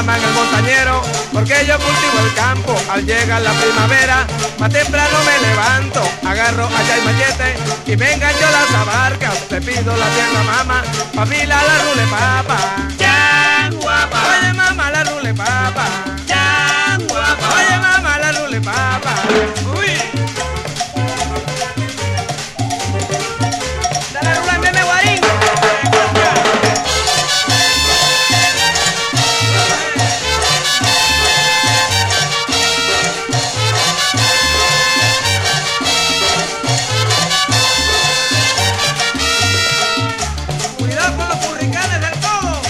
llaman el montañero, porque yo cultivo el campo. Al llegar la primavera, más temprano me levanto, agarro allá el machete y me engancho las abarcas. Le pido la tierra mamá, pa' afilar la rule papa. Ya, guapa. Oye mamá, la rule papa. Ya, guapa. Oye mamá, la rule papa. Uy. Dale rule, meme guarín. Cuidado con los curricanes del todo.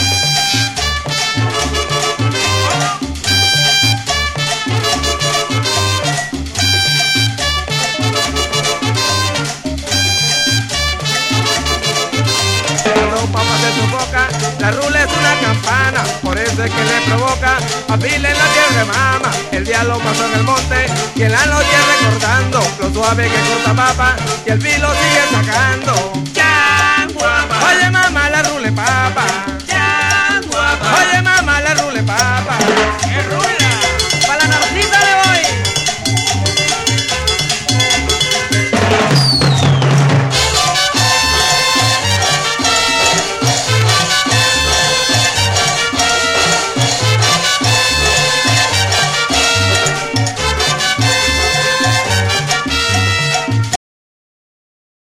Cuando papá se sofoca, la rula es una campana, por eso es que le provoca afile en la tierra mama. El día lo pasó en el monte y en la noche recordando lo suave que corta papa y el filo sigue sacando.